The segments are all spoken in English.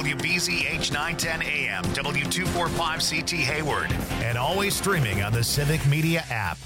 WBZH 910 AM, W245CT Hayward, and always streaming on the Civic Media app.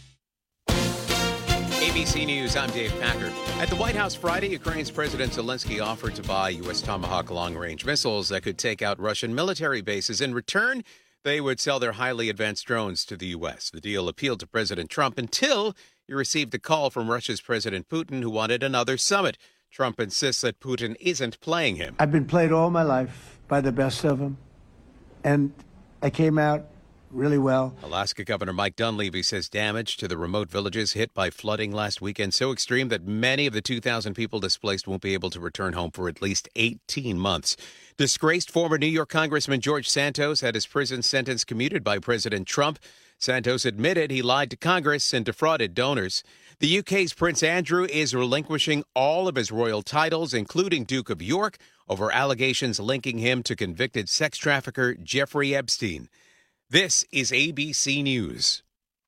ABC News, I'm Dave Packer. At the White House Friday, Ukraine's President Zelensky offered to buy U.S. Tomahawk long-range missiles that could take out Russian military bases. In return, they would sell their highly advanced drones to the U.S. The deal appealed to President Trump until he received a call from Russia's President Putin, who wanted another summit. Trump insists that Putin isn't playing him. I've been played all my life by the best of them, and I came out really well. Alaska Governor Mike Dunleavy says damage to the remote villages hit by flooding last weekend so extreme that many of the 2,000 people displaced won't be able to return home for at least 18 months. Disgraced former New York Congressman George Santos had his prison sentence commuted by President Trump. Santos admitted he lied to Congress and defrauded donors. The UK's Prince Andrew is relinquishing all of his royal titles, including Duke of York, over allegations linking him to convicted sex trafficker Jeffrey Epstein. This is ABC News.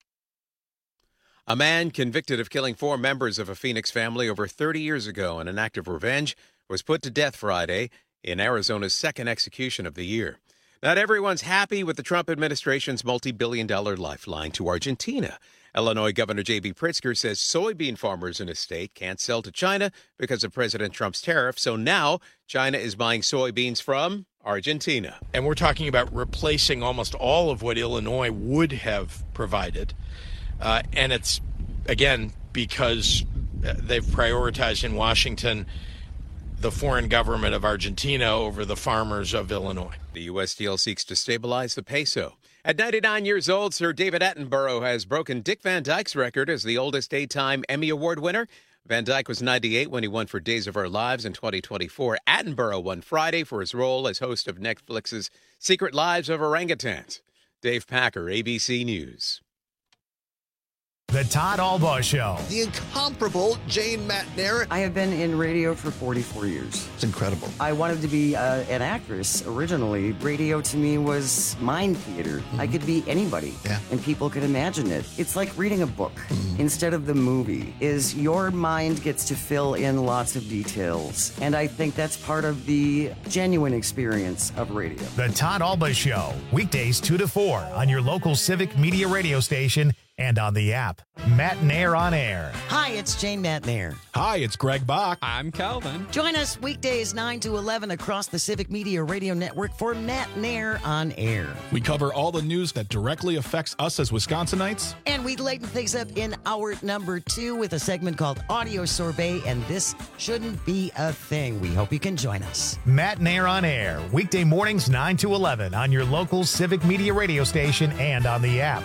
A man convicted of killing 4 members of a Phoenix family over 30 years ago in an act of revenge was put to death Friday in Arizona's second execution of the year. Not everyone's happy with the Trump administration's multi-billion-dollar lifeline to Argentina. Illinois Governor J.B. Pritzker says soybean farmers in his state can't sell to China because of President Trump's tariff, so now China is buying soybeans from Argentina. And we're talking about replacing almost all of what Illinois would have provided. And it's, again, because they've prioritized in Washington the foreign government of Argentina over the farmers of Illinois. The U.S. deal seeks to stabilize the peso. At 99 years old, Sir David Attenborough has broken Dick Van Dyke's record as the oldest daytime Emmy Award winner. Van Dyke was 98 when he won for Days of Our Lives in 2024. Attenborough won Friday for his role as host of Netflix's Secret Lives of Orangutans. Dave Packer, ABC News. The Todd Albaugh Show. The incomparable Jane McNair. I have been in radio for 44 years. It's incredible. I wanted to be an actress originally. Radio to me was mind theater. Mm-hmm. I could be anybody, and people could imagine it. It's like reading a book instead of the movie. Is your mind gets to fill in lots of details, and I think that's part of the genuine experience of radio. The Todd Albaugh Show, weekdays 2 to 4 on your local Civic Media radio station and on the app. Matt Nair on air. Hi, it's Jane Matt-Nair. Hi, it's Greg Bach. I'm Calvin. Join us weekdays 9 to 11 across the Civic Media Radio Network for Matt Nair on air. We cover all the news that directly affects us as Wisconsinites. And we lighten things up in hour number 2 with a segment called Audio Sorbet, and this shouldn't be a thing. We hope you can join us. Matt Nair on air, weekday mornings 9 to 11 on your local Civic Media radio station and on the app.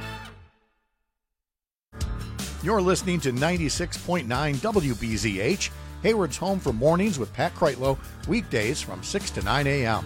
You're listening to 96.9 WBZH, Hayward's home for mornings with Pat Kreitlow, weekdays from 6 to 9 a.m.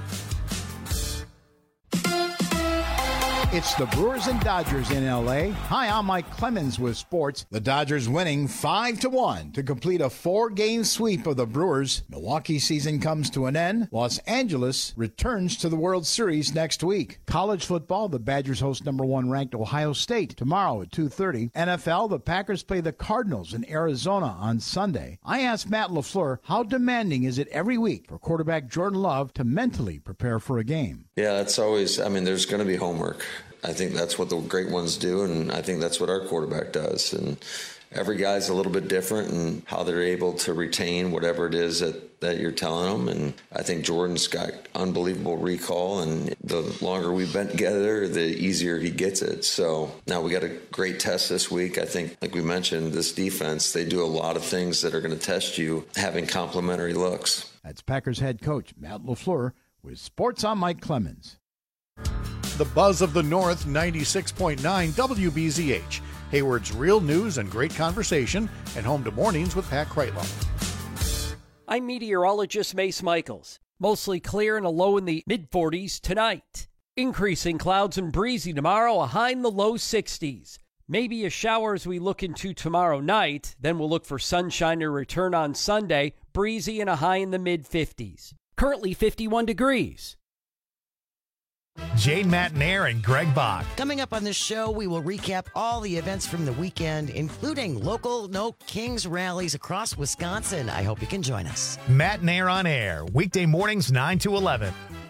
It's the Brewers and Dodgers in L.A. Hi, I'm Mike Clemens with sports. The Dodgers winning 5-1 to complete a 4-game sweep of the Brewers. Milwaukee's season comes to an end. Los Angeles returns to the World Series next week. College football, the Badgers host number 1 ranked Ohio State tomorrow at 2:30. NFL, the Packers play the Cardinals in Arizona on Sunday. I asked Matt LaFleur, how demanding is it every week for quarterback Jordan Love to mentally prepare for a game? Yeah, it's always, there's going to be homework. I think that's what the great ones do, and I think that's what our quarterback does. And every guy's a little bit different in how they're able to retain whatever it is that you're telling them. And I think Jordan's got unbelievable recall, and the longer we've been together, the easier he gets it. So now we got a great test this week. I think, like we mentioned, this defense, they do a lot of things that are going to test you, having complementary looks. That's Packers head coach Matt LaFleur with Sports on Mike Clemens. The Buzz of the North, 96.9 WBZH, Hayward's real news and great conversation, and home to mornings with Pat Kreitlow. I'm meteorologist Mace Michaels. Mostly clear and a low in the mid-40s tonight. Increasing clouds and breezy tomorrow, a high in the low 60s. Maybe a shower as we look into tomorrow night. Then we'll look for sunshine to return on Sunday, breezy and a high in the mid-50s. Currently 51 degrees. Jane Matnair and Greg Bach. Coming up on this show, we will recap all the events from the weekend, including local No Kings rallies across Wisconsin. I hope you can join us. Matt Nair on air, weekday mornings 9 to 11.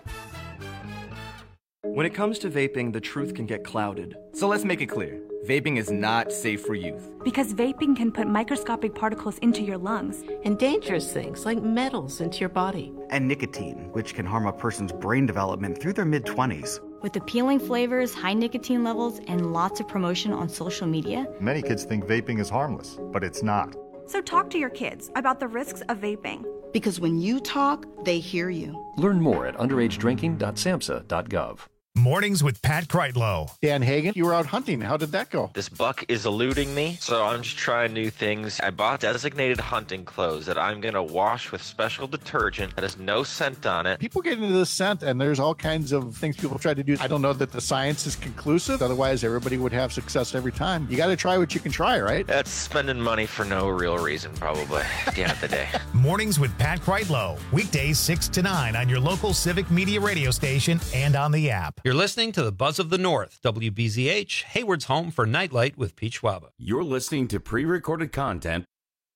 When it comes to vaping, the truth can get clouded. So let's make it clear. Vaping is not safe for youth. Because vaping can put microscopic particles into your lungs. And dangerous things like metals into your body. And nicotine, which can harm a person's brain development through their mid-20s. With appealing flavors, high nicotine levels, and lots of promotion on social media. Many kids think vaping is harmless, but it's not. So talk to your kids about the risks of vaping. Because when you talk, they hear you. Learn more at underagedrinking.samhsa.gov. Mornings with Pat Kreitlow. Dan Hagan, you were out hunting. How did that go? This buck is eluding me, so I'm just trying new things. I bought designated hunting clothes that I'm going to wash with special detergent that has no scent on it. People get into this scent, and there's all kinds of things people try to do. I don't know that the science is conclusive. Otherwise, everybody would have success every time. You got to try what you can try, right? That's spending money for no real reason, probably, at the end of the day. Mornings with Pat Kreitlow. Weekdays 6 to 9 on your local Civic Media radio station and on the app. You're listening to the Buzz of the North, WBZH, Hayward's home for Nightlight with Pete Schwaba. You're listening to pre-recorded content.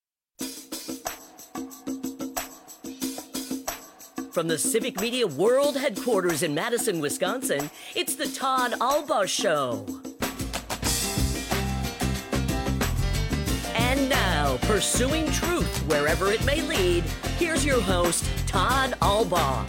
From the Civic Media World Headquarters in Madison, Wisconsin, it's the Todd Albaugh Show. And now, pursuing truth wherever it may lead, here's your host, Todd Albaugh.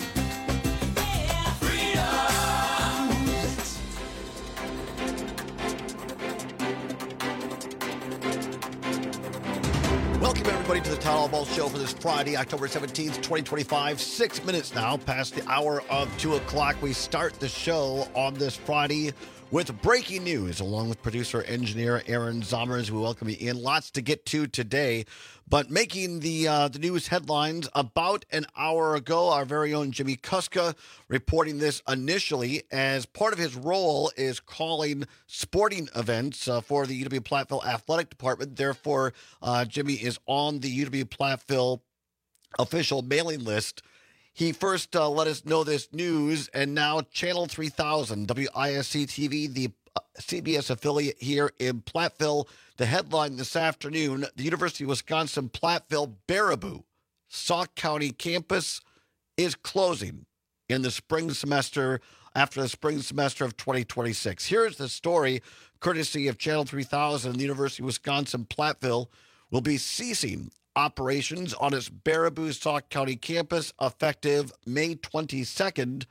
Welcome, everybody, to the Todd Albaugh Show for this Friday, October 17th, 2025. 6 minutes now past the hour of 2 o'clock. We start the show on this Friday with breaking news, along with producer-engineer Aaron Zommers. We welcome you in. Lots to get to today. But making the news headlines about an hour ago, our very own Jimmy Kuska reporting this initially as part of his role is calling sporting events for the UW-Platteville Athletic Department. Therefore, Jimmy is on the UW-Platteville official mailing list. He first let us know this news, and now Channel 3000, WISC-TV, the CBS affiliate here in Platteville. The headline this afternoon, the University of Wisconsin-Platteville Baraboo Sauk County campus is closing in the spring semester, after the spring semester of 2026. Here's the story, courtesy of Channel 3000. The University of Wisconsin-Platteville will be ceasing operations on its Baraboo Sauk County campus effective May 22nd,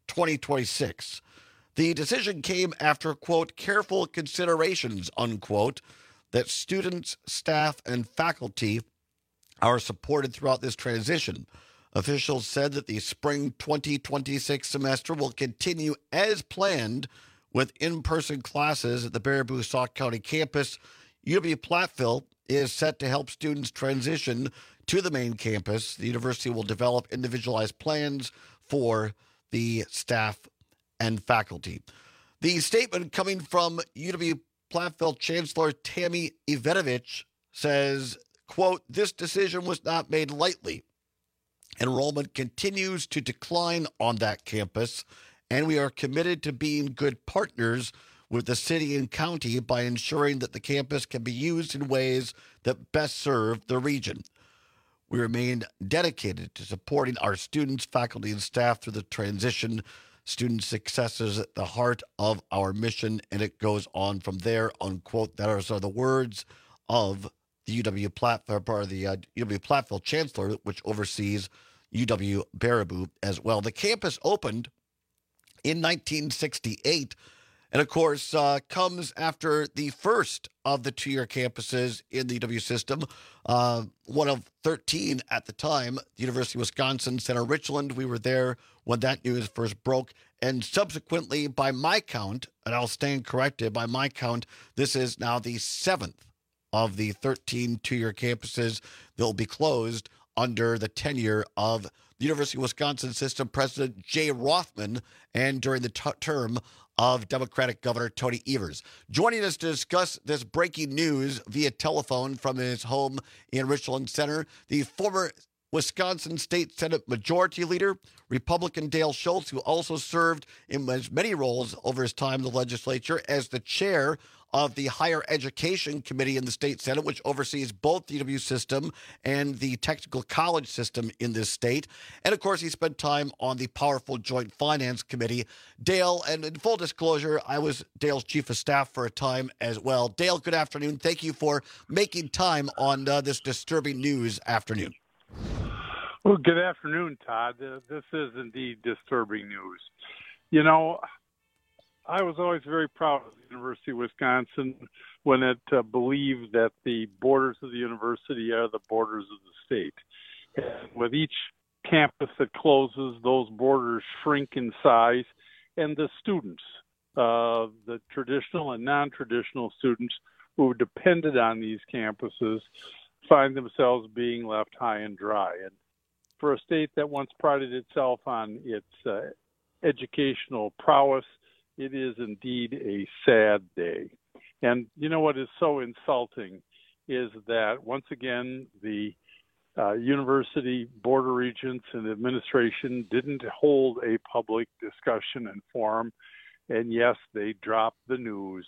2026. The decision came after, quote, careful considerations, unquote, that students, staff, and faculty are supported throughout this transition. Officials said that the spring 2026 semester will continue as planned with in-person classes at the Baraboo Sauk County campus. UW-Platteville is set to help students transition to the main campus. The university will develop individualized plans for the staff and faculty. The statement coming from UW-Platteville Chancellor Tammy Ivanovich says, quote, this decision was not made lightly. Enrollment continues to decline on that campus, and we are committed to being good partners with the city and county by ensuring that the campus can be used in ways that best serve the region. We remain dedicated to supporting our students, faculty, and staff through the transition. Student success is at the heart of our mission, and it goes on from there, unquote. Those are the words of the UW-Platteville Chancellor, which oversees UW-Baraboo as well. The campus opened in 1968, and of course, comes after the first of the two-year campuses in the UW system, one of 13 at the time, the University of Wisconsin Center Richland. We were there when that news first broke, and subsequently, by my count, and I'll stand corrected, by my count, this is now the 7th of the 13 two-year campuses that will be closed under the tenure of the University of Wisconsin System President Jay Rothman and during the term of Democratic Governor Tony Evers. Joining us to discuss this breaking news via telephone from his home in Richland Center, the former Wisconsin State Senate Majority Leader, Republican Dale Schultz, who also served in as many roles over his time in the legislature as the chair of the Higher Education Committee in the state Senate, which oversees both the UW system and the technical college system in this state. And, of course, he spent time on the powerful Joint Finance Committee. Dale, and in full disclosure, I was Dale's chief of staff for a time as well. Dale, good afternoon. Thank you for making time on this disturbing news afternoon. Well, good afternoon, Todd. This is indeed disturbing news. You know, I was always very proud of the University of Wisconsin when it believed that the borders of the university are the borders of the state. And with each campus that closes, those borders shrink in size, and the students, the traditional and non-traditional students who depended on these campuses, find themselves being left high and dry. And for a state that once prided itself on its educational prowess, it is indeed a sad day. And you know what is so insulting is that once again the university board of regents and administration didn't hold a public discussion and forum. And yes, they dropped the news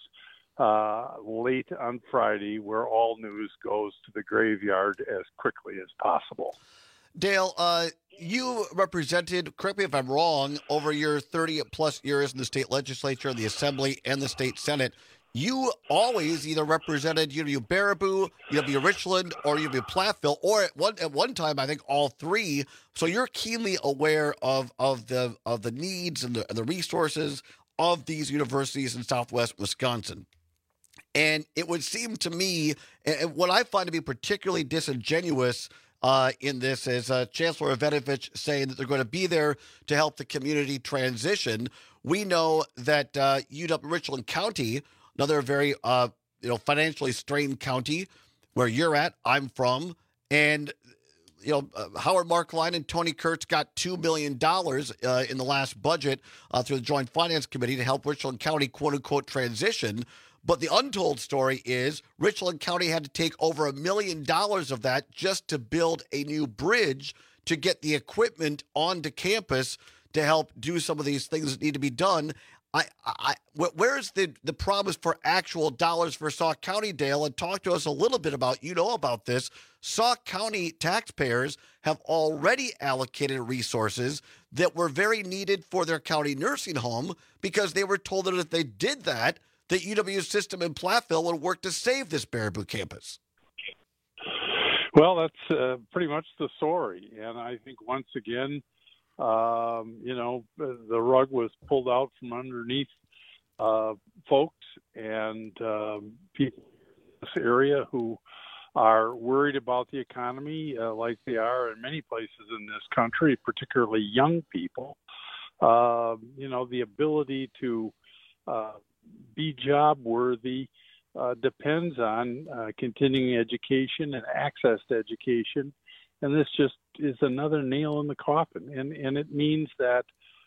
late on Friday, where all news goes to the graveyard as quickly as possible. Dale, you represented, correct me if I'm wrong, over your 30-plus years in the state legislature, the assembly, and the state senate. You always either represented UW Baraboo, UW Richland, or UW Platteville, or at one time, I think all three. So you're keenly aware of the needs and the resources of these universities in Southwest Wisconsin. And it would seem to me, and what I find to be particularly disingenuous in this is Chancellor Evanovich saying that they're going to be there to help the community transition. We know that UW Richland County, another very financially strained county where you're at, I'm from, and Howard Markline and Tony Kurtz got $2 million in the last budget through the Joint Finance Committee to help Richland County, quote unquote, transition. But the untold story is Richland County had to take over $1 million of that just to build a new bridge to get the equipment onto campus to help do some of these things that need to be done. Where's the promise for actual dollars for Sauk County, Dale? And talk to us a little bit about, about this. Sauk County taxpayers have already allocated resources that were very needed for their county nursing home because they were told that if they did that, the UW system in Platteville would work to save this Baraboo campus. Well, that's pretty much the story. And I think once again, the rug was pulled out from underneath folks and people in this area who are worried about the economy like they are in many places in this country, particularly young people. The ability to be job worthy depends on continuing education and access to education. And this just is another nail in the coffin. And it means that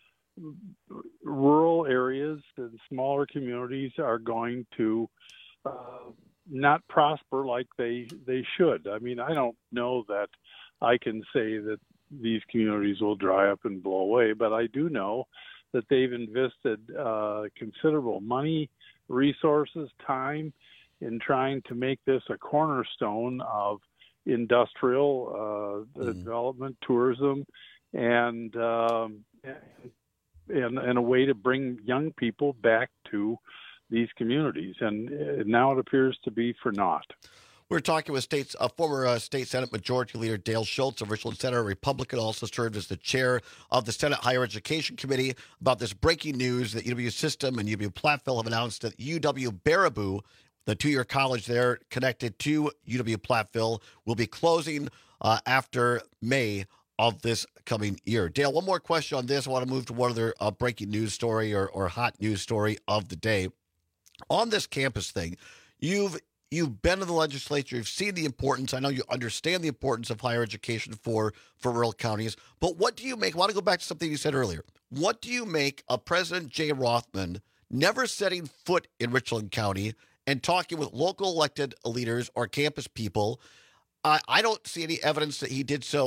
rural areas and smaller communities are going to not prosper like they should. I mean, I don't know that I can say that these communities will dry up and blow away, but I do know that they've invested considerable money, resources, time in trying to make this a cornerstone of industrial development, tourism, and a way to bring young people back to these communities. And now it appears to be for naught. We're talking with former State Senate Majority Leader Dale Schultz, a Richland Senator, Republican, also served as the chair of the Senate Higher Education Committee, about this breaking news that UW System and UW Platteville have announced that UW Baraboo, the two-year college there connected to UW Platteville, will be closing after May of this coming year. Dale, one more question on this. I want to move to one other breaking news story or hot news story of the day. On this campus thing, you've been in the legislature. You've seen the importance. I know you understand the importance of higher education for rural counties. But what do you make? I want to go back to something you said earlier. What do you make of President Jay Rothman never setting foot in Richland County and talking with local elected leaders or campus people? I don't see any evidence that he did so at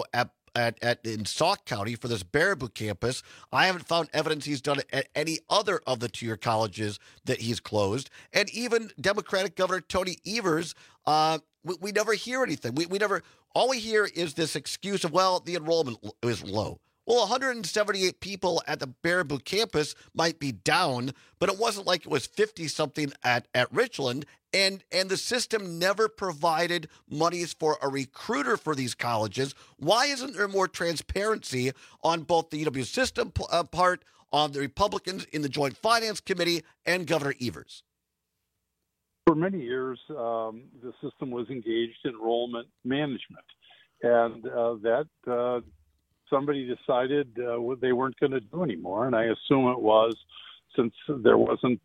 in Sauk County for this Baraboo campus. I haven't found evidence he's done it at any other of the two-year colleges that he's closed. And even Democratic Governor Tony Evers, we never hear anything. All we hear is this excuse of, well, the enrollment is low. Well, 178 people at the Baraboo campus might be down, but it wasn't like it was 50-something at Richland, and the system never provided monies for a recruiter for these colleges. Why isn't there more transparency on both the UW system part, on the Republicans in the Joint Finance Committee, and Governor Evers? For many years, the system was engaged in enrollment management, and somebody decided they weren't going to do anymore, and I assume it was since there wasn't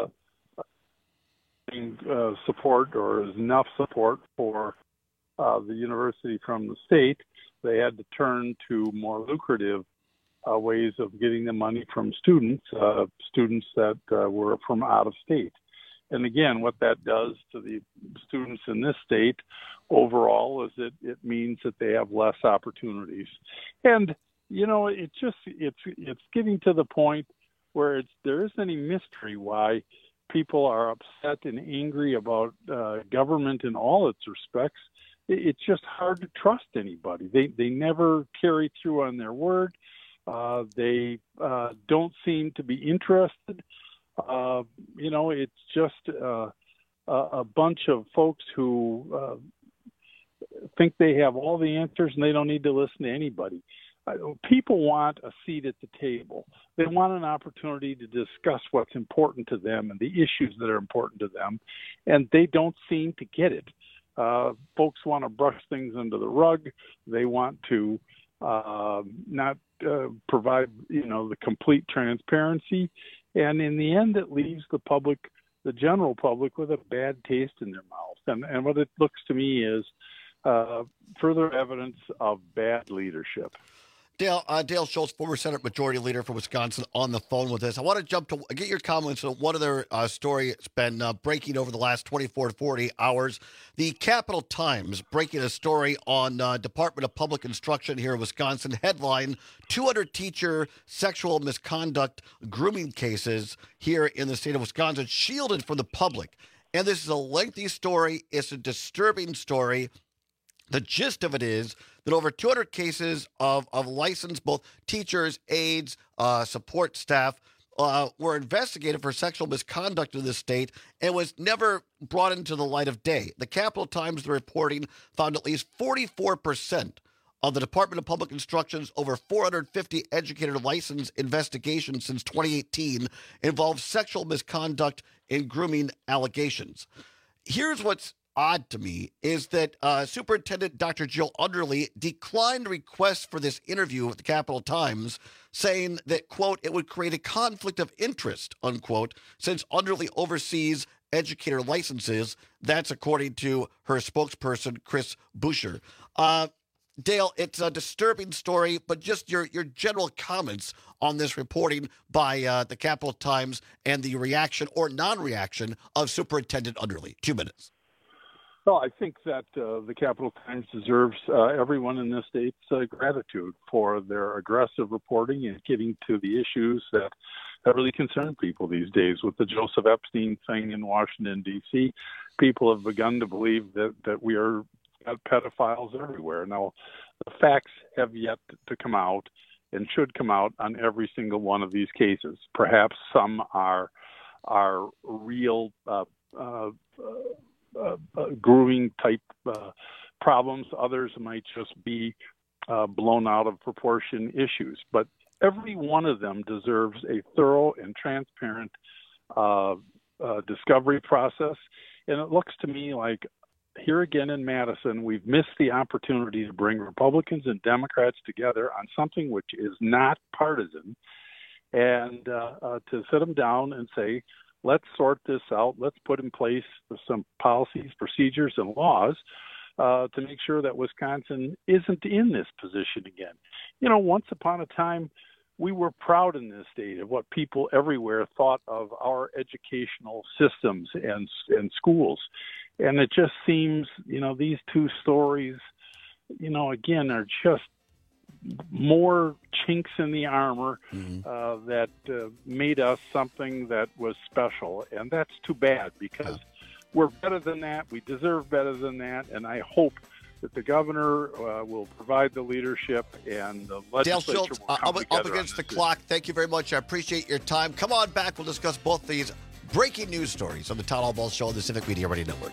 support or enough support for the university from the state. They had to turn to more lucrative ways of getting the money from students that were from out of state. And again, what that does to the students in this state overall is it means that they have less opportunities. And, it's getting to the point where there isn't any mystery why people are upset and angry about government in all its respects. It's just hard to trust anybody. They never carry through on their word. They don't seem to be interested. It's just a bunch of folks who think they have all the answers and they don't need to listen to anybody. People want a seat at the table. They want an opportunity to discuss what's important to them and the issues that are important to them, and they don't seem to get it. Folks want to brush things under the rug. They want to not provide, the complete transparency. And in the end, it leaves the general public, with a bad taste in their mouth. And what it looks to me is further evidence of bad leadership. Dale Schultz, former Senate Majority Leader for Wisconsin, on the phone with us. I want to get your comments on one other story that's been breaking over the last 24 to 40 hours. The Capital Times breaking a story on Department of Public Instruction here in Wisconsin. Headline, 200 teacher sexual misconduct grooming cases here in the state of Wisconsin shielded from the public. And this is a lengthy story. It's a disturbing story. The gist of it is that over 200 cases of licensed both teachers, aides, support staff were investigated for sexual misconduct in this state and was never brought into the light of day. The Capital Times, the reporting, found at least 44% of the Department of Public Instruction's over 450 educator license investigations since 2018 involved sexual misconduct and grooming allegations. Here's what's odd to me is that Superintendent Dr. Jill Underly declined requests for this interview with the Capital Times, saying that, quote, it would create a conflict of interest, unquote, since Underly oversees educator licenses. That's according to her spokesperson, Chris Boucher. Dale, it's a disturbing story, but just your general comments on this reporting by the Capital Times and the reaction or non-reaction of Superintendent Underly. 2 minutes. Well, I think that the Capital Times deserves everyone in this state's gratitude for their aggressive reporting and getting to the issues that really concern people these days. With the Joseph Epstein thing in Washington, D.C., people have begun to believe that we are pedophiles everywhere. Now, the facts have yet to come out and should come out on every single one of these cases. Perhaps some are real grooming type problems. Others might just be blown out of proportion issues. But every one of them deserves a thorough and transparent discovery process. And it looks to me like here again in Madison, we've missed the opportunity to bring Republicans and Democrats together on something which is not partisan, and to sit them down and say, let's sort this out. Let's put in place some policies, procedures, and laws to make sure that Wisconsin isn't in this position again. Once upon a time, we were proud in this state of what people everywhere thought of our educational systems and schools. And it just seems, these two stories, again, are just more chinks in the armor that made us something that was special. And that's too bad, because we're better than that. We deserve better than that. And I hope that the governor will provide the leadership and the legislature Dale Schultz, will come up against the clock. Thank you very much. I appreciate your time. Come on back. We'll discuss both these breaking news stories on the Todd Albaugh Show on the Civic Media Radio Network.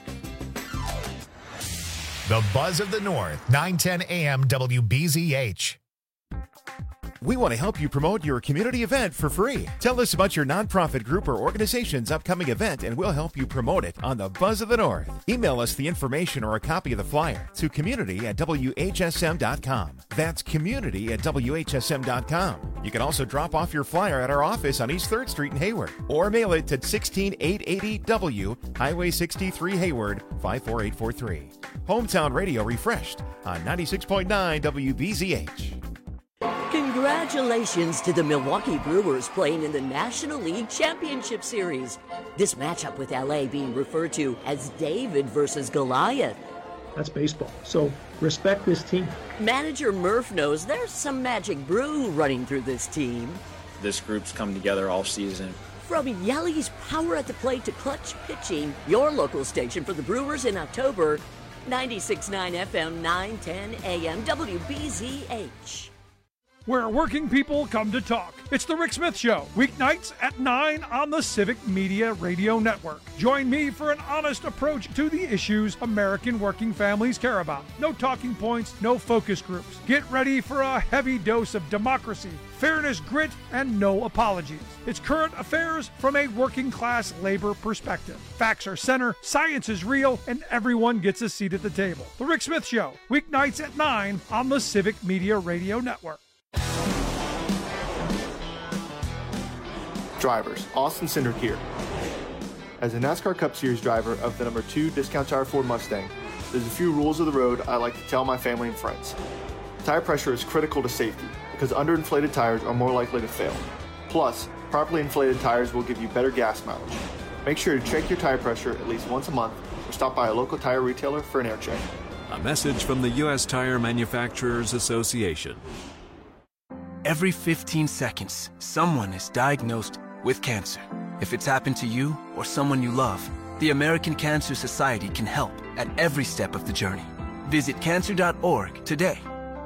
The Buzz of the North, 910 AM WBZH. We want to help you promote your community event for free. Tell us about your nonprofit group or organization's upcoming event, and we'll help you promote it on the Buzz of the North. Email us the information or a copy of the flyer to community@WHSM.com. That's community@WHSM.com. You can also drop off your flyer at our office on East 3rd Street in Hayward, or mail it to 16880 W, Highway 63 Hayward, 54843. Hometown Radio refreshed on 96.9 WBZH. Congratulations to the Milwaukee Brewers playing in the National League Championship Series. This matchup with LA being referred to as David versus Goliath. That's baseball, so respect this team. Manager Murph knows there's some magic brew running through this team. This group's come together all season. From Yelly's power at the plate to clutch pitching, your local station for the Brewers in October, 96.9 FM, 910 AM, WBZH. Where working people come to talk. It's the Rick Smith Show, weeknights at 9 on the Civic Media Radio Network. Join me for an honest approach to the issues American working families care about. No talking points, no focus groups. Get ready for a heavy dose of democracy, fairness, grit, and no apologies. It's current affairs from a working class labor perspective. Facts are center, science is real, and everyone gets a seat at the table. The Rick Smith Show, weeknights at 9 on the Civic Media Radio Network. Drivers, Austin Cindric here. As a NASCAR Cup Series driver of the number 2 Discount Tire Ford Mustang, there's a few rules of the road I like to tell my family and friends. Tire pressure is critical to safety because underinflated tires are more likely to fail. Plus, properly inflated tires will give you better gas mileage. Make sure to check your tire pressure at least once a month or stop by a local tire retailer for an air check. A message from the U.S. Tire Manufacturers Association. Every 15 seconds, someone is diagnosed with cancer. If it's happened to you or someone you love, the American Cancer Society can help at every step of the journey. Visit cancer.org today.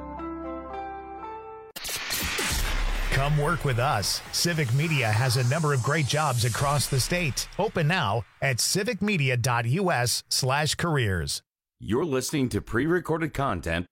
Come work with us. Civic Media has a number of great jobs across the state. Open now at civicmedia.us/careers. You're listening to pre-recorded content.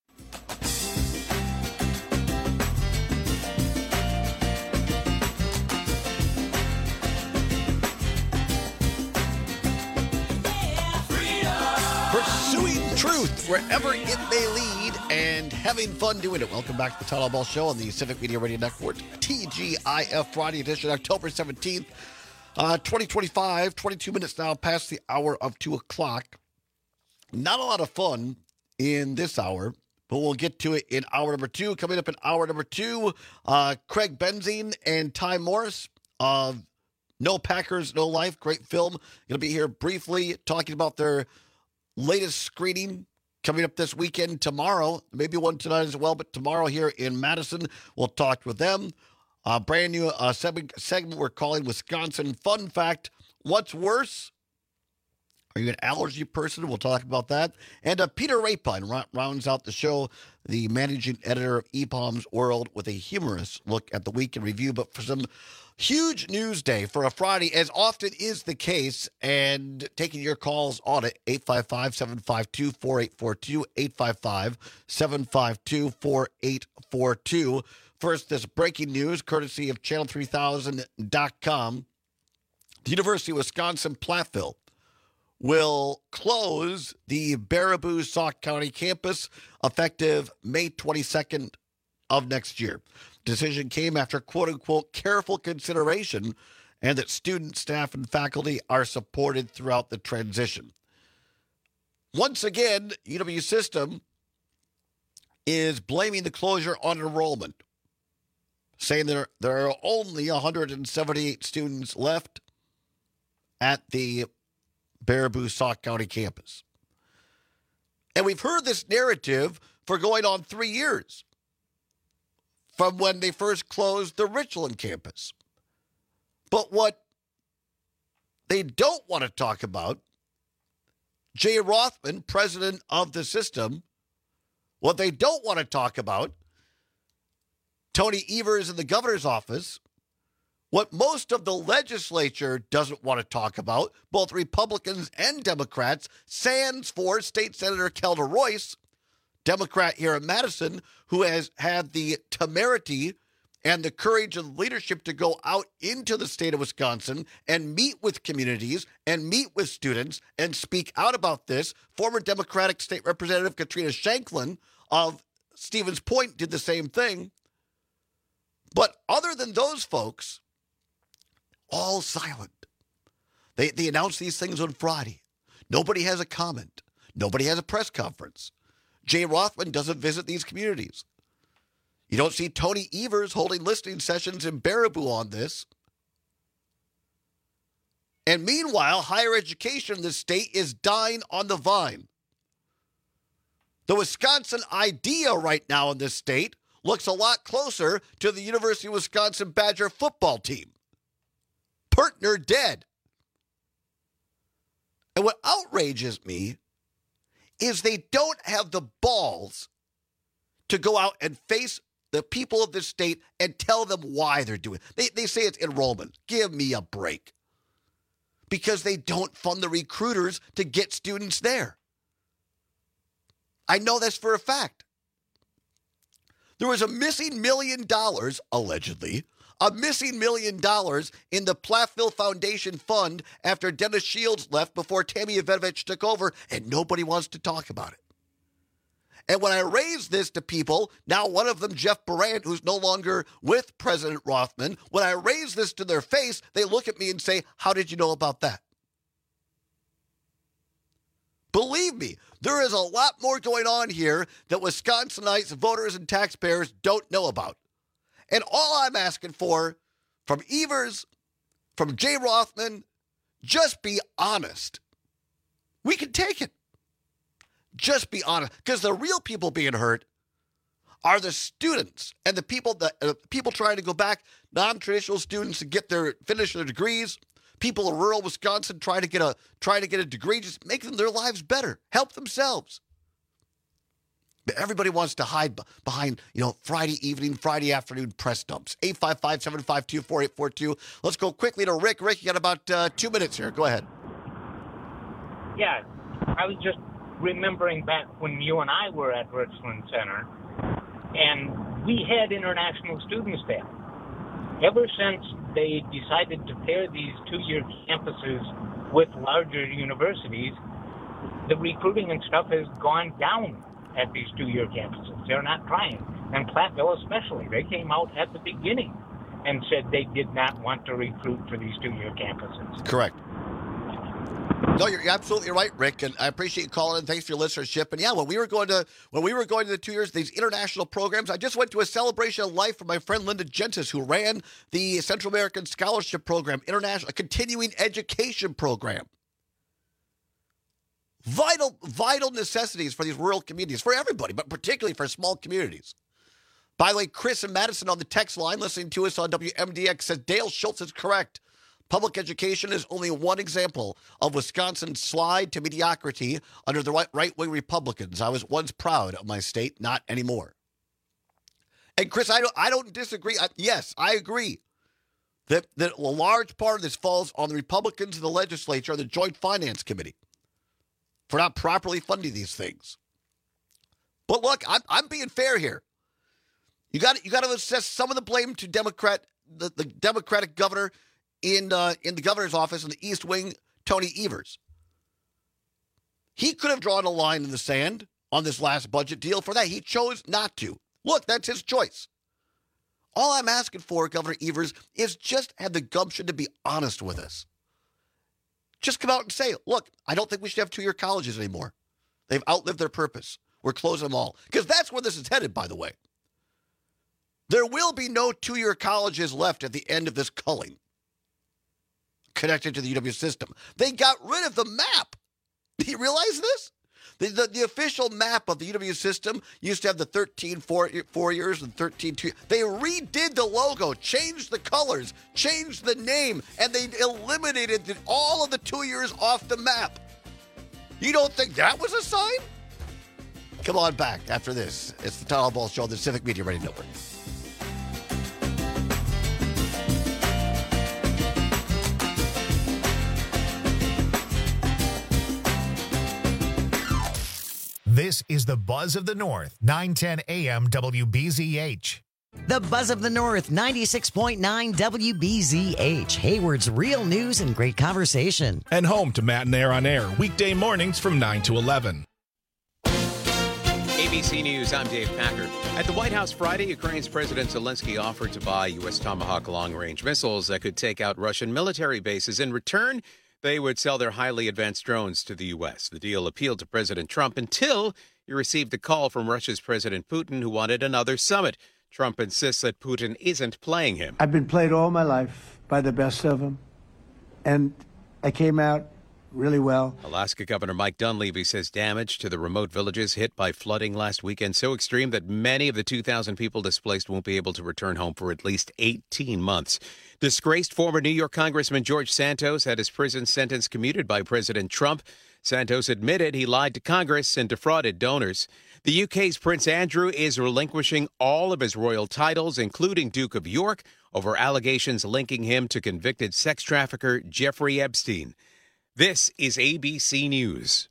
Pursuing truth wherever it may lead and having fun doing it. Welcome back to the Todd Albaugh Show on the Civic Media Radio Network. TGIF Friday edition, October 17th, 2025. 22 minutes now past the hour of 2 o'clock. Not a lot of fun in this hour, but we'll get to it in hour number 2. Coming up in hour number 2, Craig Benzine and Ty Morris of No Packers, No Life. Great film. Going to be here briefly talking about their latest screening coming up this weekend tomorrow. Maybe one tonight as well, but tomorrow here in Madison, we'll talk with them. Brand new segment we're calling Wisconsin Fun Fact. What's worse? Are you an allergy person? We'll talk about that. And Peter Rapine rounds out the show, the managing editor of EPOM's World, with a humorous look at the week in review. But for some huge news day for a Friday, as often is the case, and taking your calls on it, 855-752-4842, 855-752-4842. First, this breaking news, courtesy of Channel3000.com. The University of Wisconsin-Platteville will close the Baraboo Sauk County campus effective May 22nd of next year. Decision came after quote-unquote careful consideration and that students, staff, and faculty are supported throughout the transition. Once again, UW System is blaming the closure on enrollment, saying there are only 178 students left at the Baraboo Sauk County campus. And we've heard this narrative for going on 3 years. from when they first closed the Richland campus. But what they don't want to talk about, Jay Rothman, president of the system, what they don't want to talk about, Tony Evers in the governor's office, what most of the legislature doesn't want to talk about, both Republicans and Democrats, sans for State Senator Kelda Royce, Democrat here in Madison, who has had the temerity and the courage and leadership to go out into the state of Wisconsin and meet with communities and meet with students and speak out about this. Former Democratic State Representative Katrina Shanklin of Stevens Point did the same thing. But other than those folks, all silent. They announced these things on Friday. Nobody has a comment. Nobody has a press conference. Jay Rothman doesn't visit these communities. You don't see Tony Evers holding listening sessions in Baraboo on this. And meanwhile, higher education in this state is dying on the vine. The Wisconsin idea right now in this state looks a lot closer to the University of Wisconsin Badger football team. Partner dead. And what outrages me is they don't have the balls to go out and face the people of this state and tell them why they're doing it. They say it's enrollment. Give me a break. Because they don't fund the recruiters to get students there. I know that's for a fact. There was a missing $1 million, allegedly, a missing $1 million in the Platteville Foundation Fund after Dennis Shields left before Tammy Ivanovich took over, and nobody wants to talk about it. And when I raise this to people, now one of them, Jeff Barant, who's no longer with President Rothman, when I raise this to their face, they look at me and say, how did you know about that? Believe me, there is a lot more going on here that Wisconsinites, voters, and taxpayers don't know about. And all I'm asking for from Evers, from Jay Rothman, just be honest. We can take it. Just be honest. Because the real people being hurt are the students and the people people trying to go back, non-traditional students to finish their degrees. People in rural Wisconsin trying to get a degree, just make their lives better, help themselves. But everybody wants to hide behind, Friday evening, Friday afternoon press dumps. 855-752-4842. Let's go quickly to Rick. Rick, you got about 2 minutes here. Go ahead. Yeah, I was just remembering back when you and I were at Richland Center, and we had international students there. Ever since they decided to pair these two-year campuses with larger universities, the recruiting and stuff has gone down at these two-year campuses. They're not trying. And Platteville especially, they came out at the beginning and said they did not want to recruit for these two-year campuses. Correct. No, you're absolutely right, Rick, and I appreciate you calling in. Thanks for your listenership. And yeah, when we were going to the 2 years, these international programs, I just went to a celebration of life for my friend Linda Gentis, who ran the Central American Scholarship Program, a continuing education program. Vital necessities for these rural communities, for everybody, but particularly for small communities. By the way, Chris in Madison on the text line listening to us on WMDX says Dale Schultz is correct. Public education is only one example of Wisconsin's slide to mediocrity under the right-wing Republicans. I was once proud of my state, not anymore. And Chris, I don't disagree. Yes, I agree that a large part of this falls on the Republicans in the legislature and the Joint Finance Committee for not properly funding these things. But look, I'm being fair here. You got to assess some of the blame to the Democratic governor in the governor's office in the East Wing, Tony Evers. He could have drawn a line in the sand on this last budget deal. For that, he chose not to. Look, that's his choice. All I'm asking for, Governor Evers, is just have the gumption to be honest with us. Just come out and say, look, I don't think we should have two-year colleges anymore. They've outlived their purpose. We're closing them all. Because that's where this is headed, by the way. There will be no two-year colleges left at the end of this culling connected to the UW system. They got rid of the map. Do you realize this? The official map of the UW system used to have the 13 4 years and 13 2. They redid the logo, changed the colors, changed the name, and they eliminated all of the 2 years off the map. You don't think that was a sign? Come on back after this. It's the Todd Ball Show, the Civic Media Radio Network. This is the Buzz of the North, 910 AM WBZH. The Buzz of the North, 96.9 WBZH. Hayward's real news and great conversation. And home to Matt and Air on Air, weekday mornings from 9 to 11. ABC News, I'm Dave Packard. At the White House Friday, Ukraine's President Zelensky offered to buy U.S. Tomahawk long-range missiles that could take out Russian military bases. In return, they would sell their highly advanced drones to the U.S. The deal appealed to President Trump until he received a call from Russia's President Putin, who wanted another summit. Trump insists that Putin isn't playing him. I've been played all my life by the best of them, and I came out really well. Alaska Governor Mike Dunleavy says damage to the remote villages hit by flooding last weekend so extreme that many of the 2,000 people displaced won't be able to return home for at least 18 months. Disgraced former New York Congressman George Santos had his prison sentence commuted by President Trump. Santos admitted he lied to Congress and defrauded donors. The UK's Prince Andrew is relinquishing all of his royal titles, including Duke of York, over allegations linking him to convicted sex trafficker Jeffrey Epstein. This is ABC News.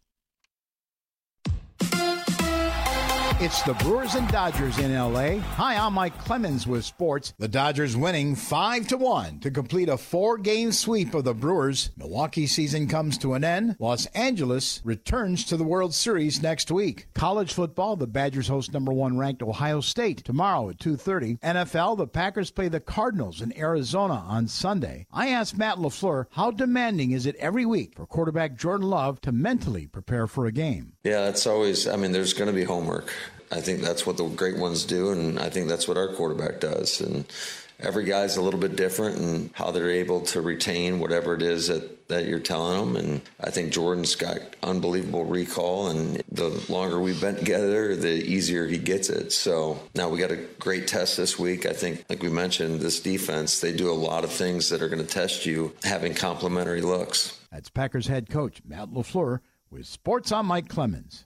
It's the Brewers and Dodgers in L.A. Hi, I'm Mike Clemens with sports. The Dodgers winning 5-1 to complete a 4-game sweep of the Brewers. Milwaukee season comes to an end. Los Angeles returns to the World Series next week. College football, the Badgers host number 1 ranked Ohio State tomorrow at 2:30. NFL, the Packers play the Cardinals in Arizona on Sunday. I asked Matt LaFleur, how demanding is it every week for quarterback Jordan Love to mentally prepare for a game? Yeah, it's always, there's going to be homework. I think that's what the great ones do, and I think that's what our quarterback does. And every guy's a little bit different in how they're able to retain whatever it is that you're telling them. And I think Jordan's got unbelievable recall, and the longer we've been together, the easier he gets it. So now we got a great test this week. I think, like we mentioned, this defense, they do a lot of things that are going to test you, having complementary looks. That's Packers head coach Matt LaFleur with Sports on Mike Clemens.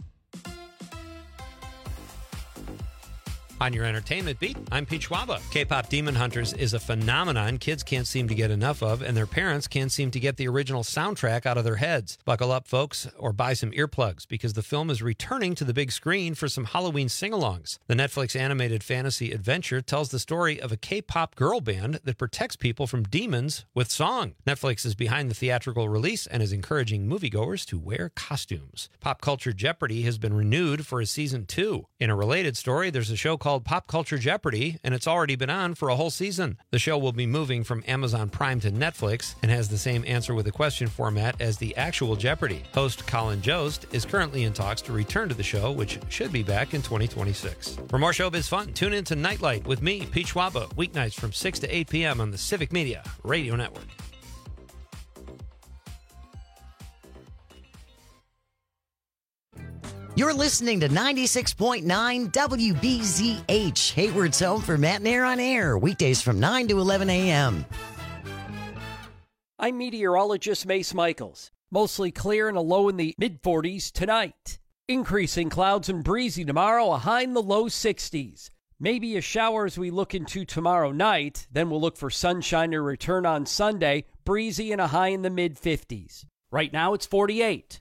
On your entertainment beat, I'm Pete Schwaba. K-pop Demon Hunters is a phenomenon kids can't seem to get enough of, and their parents can't seem to get the original soundtrack out of their heads. Buckle up, folks, or buy some earplugs, because the film is returning to the big screen for some Halloween sing-alongs. The Netflix animated fantasy adventure tells the story of a K-pop girl band that protects people from demons with song. Netflix is behind the theatrical release and is encouraging moviegoers to wear costumes. Pop Culture Jeopardy has been renewed for a season 2. In a related story, there's a show called Pop Culture Jeopardy, and it's already been on for a whole season. The show will be moving from Amazon Prime to Netflix and has the same answer with a question format as the actual Jeopardy. Host Colin Jost is currently in talks to return to the show, which should be back in 2026. For more showbiz fun, tune in to Nightlight with me, Pete Schwaba, weeknights from 6 to 8 p.m. on the Civic Media Radio Network. You're listening to 96.9 WBZH, Hayward's home for Matt and Air on Air, weekdays from 9 to 11 a.m. I'm meteorologist Mace Michaels. Mostly clear and a low in the mid-40s tonight. Increasing clouds and breezy tomorrow, a high in the low 60s. Maybe a shower as we look into tomorrow night. Then we'll look for sunshine to return on Sunday, breezy and a high in the mid-50s. Right now it's 48.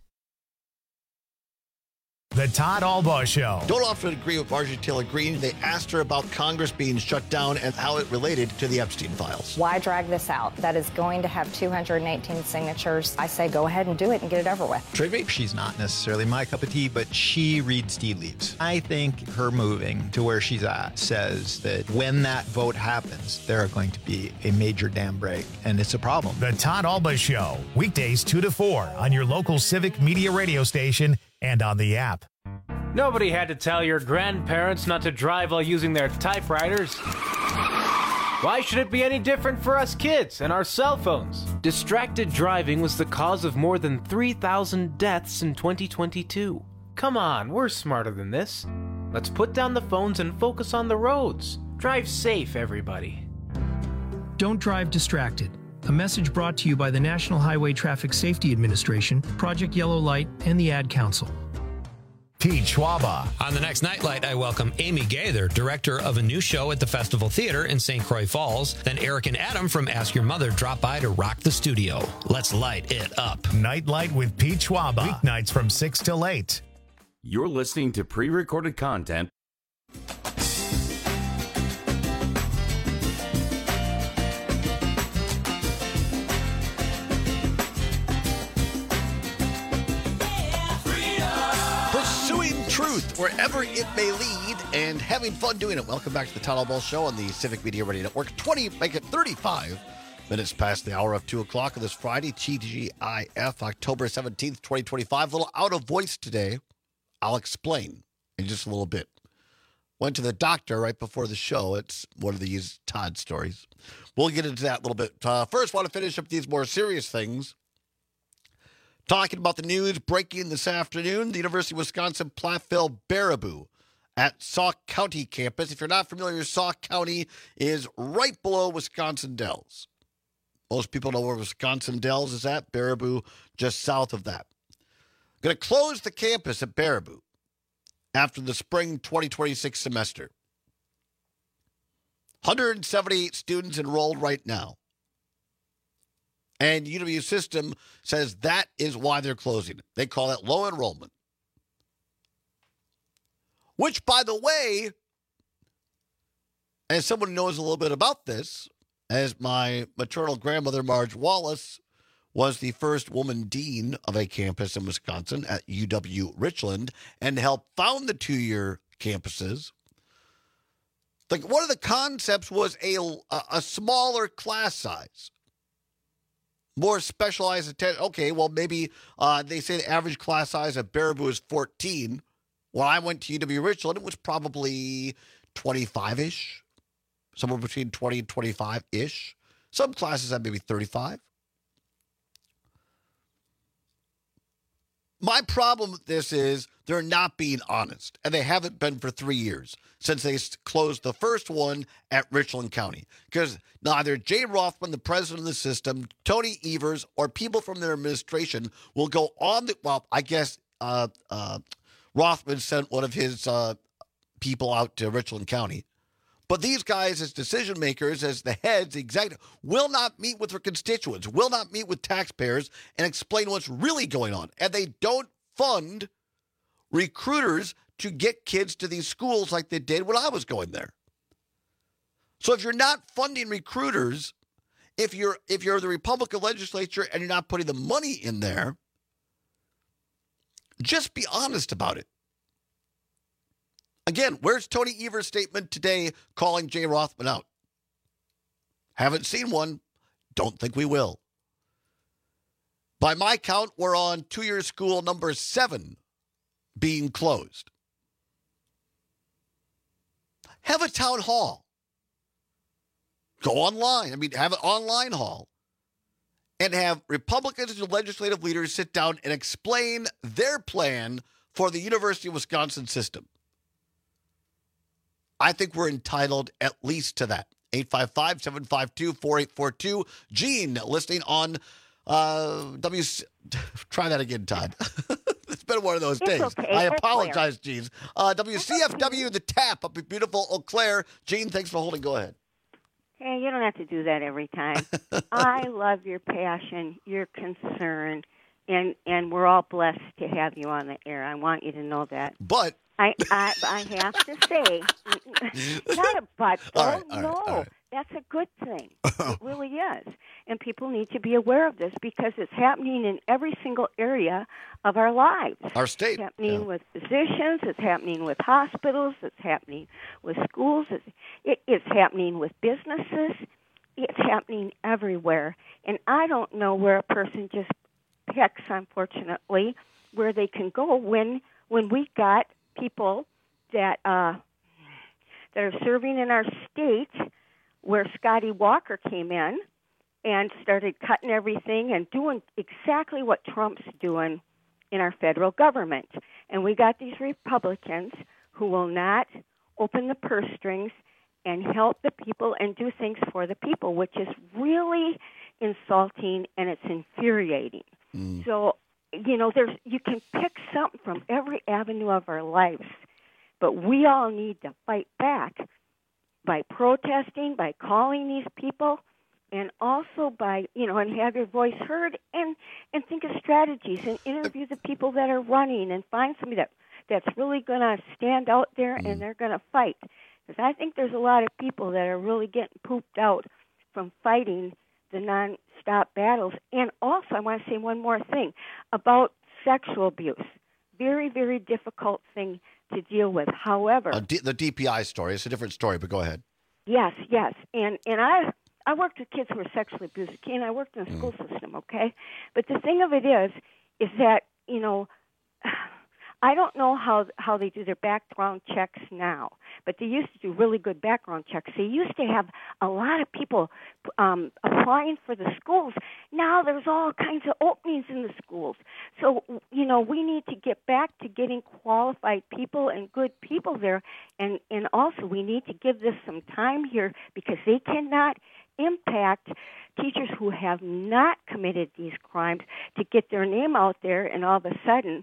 The Todd Albaugh Show. Don't often agree with Marjorie Taylor Greene. They asked her about Congress being shut down and how it related to the Epstein files. Why drag this out? That is going to have 218 signatures. I say go ahead and do it and get it over with. Trivy? She's not necessarily my cup of tea, but she reads tea leaves. I think her moving to where she's at says that when that vote happens, there are going to be a major dam break, and it's a problem. The Todd Albaugh Show, weekdays 2 to 4 on your local Civic Media radio station and on the app. Nobody had to tell your grandparents not to drive while using their typewriters. Why should it be any different for us kids and our cell phones? Distracted driving was the cause of more than 3,000 deaths in 2022. Come on, we're smarter than this. Let's put down the phones and focus on the roads. Drive safe, everybody. Don't drive distracted. A message brought to you by the National Highway Traffic Safety Administration, Project Yellow Light, and the Ad Council. Pete Schwaba. On the next Nightlight, I welcome Amy Gaither, director of a new show at the Festival Theater in St. Croix Falls. Then Eric and Adam from Ask Your Mother drop by to rock the studio. Let's light it up. Nightlight with Pete Schwaba. Weeknights from 6 till 8. You're listening to pre-recorded content. Truth, wherever it may lead, and having fun doing it. Welcome back to the Town Hall Ball Show on the Civic Media Radio Network. 35 minutes past the hour of 2 o'clock on this Friday, TGIF, October 17th, 2025. A little out of voice today. I'll explain in just a little bit. Went to the doctor right before the show. It's one of these Todd stories. We'll get into that a little bit. First, want to finish up these more serious things. Talking about the news breaking this afternoon, the University of Wisconsin-Platteville Baraboo at Sauk County campus. If you're not familiar, Sauk County is right below Wisconsin Dells. Most people know where Wisconsin Dells is at. Baraboo just south of that. Going to close the campus at Baraboo after the spring 2026 semester. 178 students enrolled right now. And UW System says that is why they're closing it. They call it low enrollment. Which, by the way, as someone who knows a little bit about this, as my maternal grandmother, Marge Wallace, was the first woman dean of a campus in Wisconsin at UW Richland and helped found the two-year campuses. Like, one of the concepts was a smaller class size. More specialized attention. Okay, well, maybe they say the average class size at Baraboo is 14. When I went to UW Richland, it was probably 25-ish. Somewhere between 20 and 25-ish. Some classes had maybe 35. My problem with this is they're not being honest, and they haven't been for 3 years since they closed the first one at Richland County. Because neither Jay Rothman, the president of the system, Tony Evers, or people from their administration will go on the, well, I guess Rothman sent one of his people out to Richland County. But these guys, as decision makers, as the heads, the executive, will not meet with their constituents, will not meet with taxpayers and explain what's really going on. And they don't fund recruiters to get kids to these schools like they did when I was going there. So if you're not funding recruiters, if you're the Republican legislature and you're not putting the money in there, just be honest about it. Again, where's Tony Evers' statement today calling Jay Rothman out? Haven't seen one. Don't think we will. By my count, we're on two-year school number 7 being closed. Have a town hall. Go online. Have an online hall. And have Republicans and legislative leaders sit down and explain their plan for the University of Wisconsin system. I think we're entitled at least to that. 855-752-4842. Gene, listening on Try that again, Todd. It's been one of those days. Okay. I apologize, Gene. WCFW, the tap up in beautiful Eau Claire. Gene, thanks for holding. Go ahead. Hey, you don't have to do that every time. I love your passion, your concern, and we're all blessed to have you on the air. I want you to know that. But I have to say, not a but. All right. That's a good thing. It really is. And people need to be aware of this because it's happening in every single area of our lives. Our state. It's happening with physicians. It's happening with hospitals. It's happening with schools. It's happening with businesses. It's happening everywhere. And I don't know where a person just picks, unfortunately, where they can go when we got people that are serving in our state where Scotty Walker came in and started cutting everything and doing exactly what Trump's doing in our federal government. And we got these Republicans who will not open the purse strings and help the people and do things for the people, which is really insulting and it's infuriating. So, you can pick something from every avenue of our lives, but we all need to fight back by protesting, by calling these people, and also by, and have your voice heard and think of strategies and interview the people that are running and find somebody that's really going to stand out there and they're going to fight. Because I think there's a lot of people that are really getting pooped out from fighting the non-stop battles. And also, I want to say one more thing about sexual abuse. Very, very difficult thing to deal with. However, the DPI story is a different story, but go ahead. Yes. And I worked with kids who were sexually abused, and I worked in the school system, okay? But the thing of it is that, I don't know how they do their background checks now, but they used to do really good background checks. They used to have a lot of people applying for the schools. Now there's all kinds of openings in the schools. So, we need to get back to getting qualified people and good people there. And also we need to give this some time here because they cannot impact teachers who have not committed these crimes to get their name out there, and all of a sudden,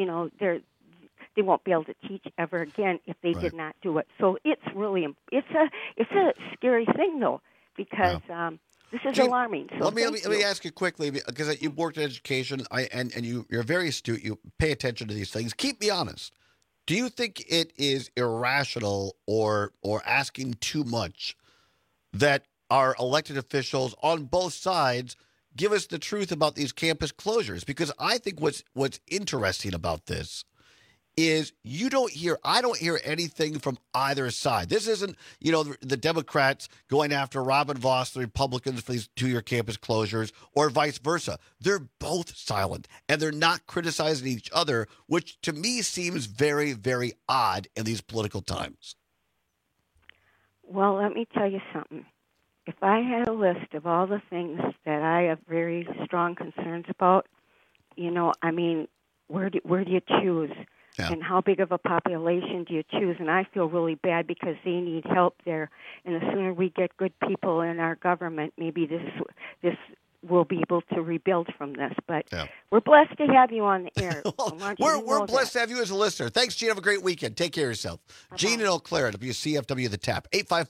they won't be able to teach ever again if they did not do it. So it's really it's a scary thing though, because this is alarming. So let me ask you quickly, because you've worked in education and you're very astute. You pay attention to these things. Keep me honest. Do you think it is irrational or asking too much that our elected officials on both sides give us the truth about these campus closures? Because I think what's interesting about this is I don't hear anything from either side. This isn't, the Democrats going after Robin Vos, the Republicans, for these 2-year campus closures, or vice versa. They're both silent, and they're not criticizing each other, which to me seems very, very odd in these political times. Well, let me tell you something. If I had a list of all the things that I have very strong concerns about, where do you choose? Yeah. And how big of a population do you choose? And I feel really bad because they need help there. And the sooner we get good people in our government, maybe this will be able to rebuild from this. But we're blessed to have you on the air. We're blessed to have you as a listener. Thanks, Gene. Have a great weekend. Take care of yourself. Bye-bye. Gene and Eau Claire, WCFW The Tap.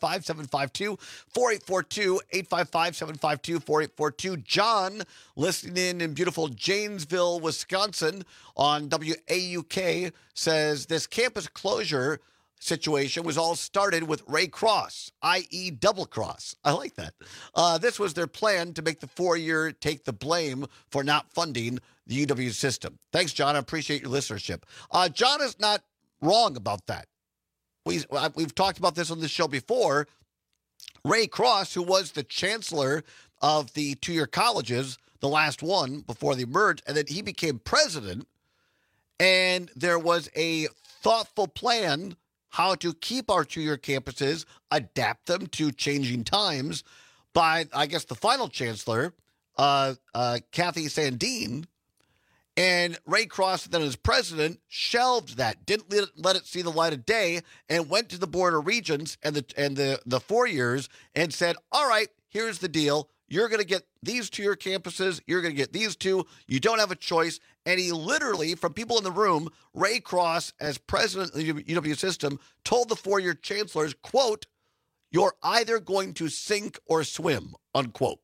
855-752-4842. 855-752-4842. John, listening in beautiful Janesville, Wisconsin on WAUK, says this campus closure situation was all started with Ray Cross, i.e. double cross. I like that. This was their plan to make the 4-year take the blame for not funding the UW system. Thanks, John. I appreciate your listenership. John is not wrong about that. We've talked about this on this show before. Ray Cross, who was the chancellor of the 2-year colleges, the last one before they merged, and then he became president, and there was a thoughtful plan how to keep our 2-year campuses, adapt them to changing times by, I guess, the final chancellor, Kathy Sandine. And Ray Cross, then as president, shelved that, didn't let it see the light of day, and went to the Board of Regents and the 4 years and said, all right, here's the deal. You're going to get these 2-year campuses. You're going to get these 2. You don't have a choice. And he literally, from people in the room, Ray Cross, as president of the UW system, told the 4-year chancellors, quote, you're either going to sink or swim, unquote.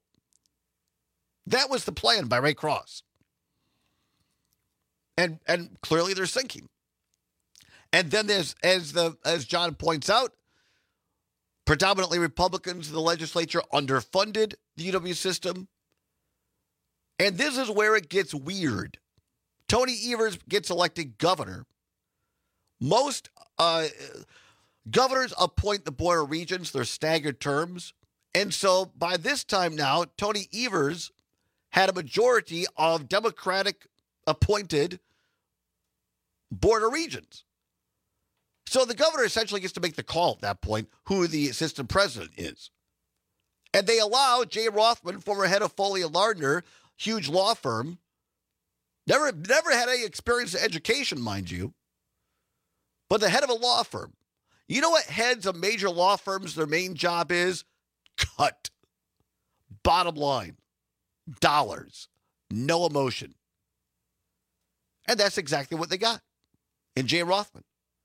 That was the plan by Ray Cross. And clearly they're sinking. And then there's, as John points out, predominantly Republicans in the legislature underfunded the UW system. And this is where it gets weird. Tony Evers gets elected governor. Most governors appoint the Board of Regents, their staggered terms. And so by this time now, Tony Evers had a majority of Democratic-appointed Board of Regents. So the governor essentially gets to make the call at that point who the assistant president is. And they allow Jay Rothman, former head of Foley & Lardner, huge law firm, never had any experience in education, mind you, but the head of a law firm. You know what heads of major law firms, their main job is? Cut. Bottom line. Dollars. No emotion. And that's exactly what they got in Jay Rothman.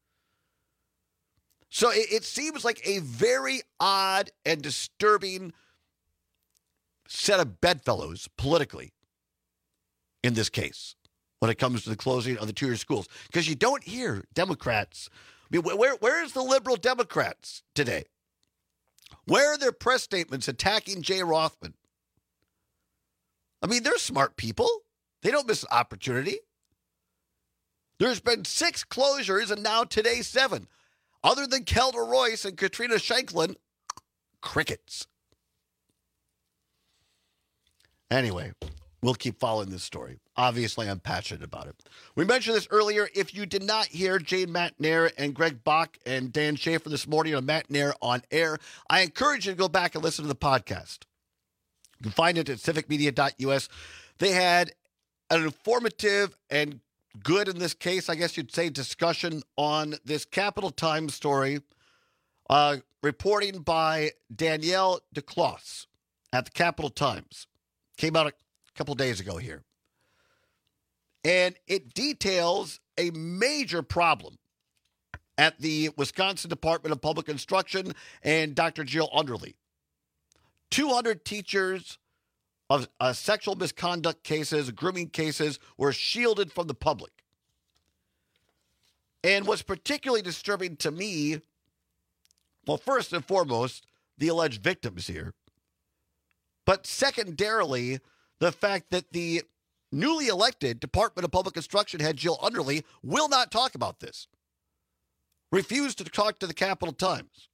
So it seems like a very odd and disturbing set of bedfellows politically in this case when it comes to the closing of the two-year schools. Because you don't hear Democrats. I mean, where's the liberal Democrats today? Where are their press statements attacking Jay Rothman? I mean, they're smart people. They don't miss an opportunity. There's been 6 closures and now today 7. Other than Kelda Royce and Katrina Shanklin, crickets. Anyway, we'll keep following this story. Obviously, I'm passionate about it. We mentioned this earlier. If you did not hear Jane Matt Nair and Greg Bach and Dan Schaefer this morning on Matt Nair on Air, I encourage you to go back and listen to the podcast. You can find it at civicmedia.us. They had an informative and good, in this case, I guess you'd say, discussion on this Capital Times story, reporting by Danielle DeCloss at the Capital Times. Came out a couple days ago here. And it details a major problem at the Wisconsin Department of Public Instruction and Dr. Jill Underly. 200 teachers of sexual misconduct cases, grooming cases, were shielded from the public. And what's particularly disturbing to me, well, first and foremost, the alleged victims here, but secondarily, the fact that the newly elected Department of Public Instruction head Jill Underly will not talk about this. Refused to talk to the Capital Times.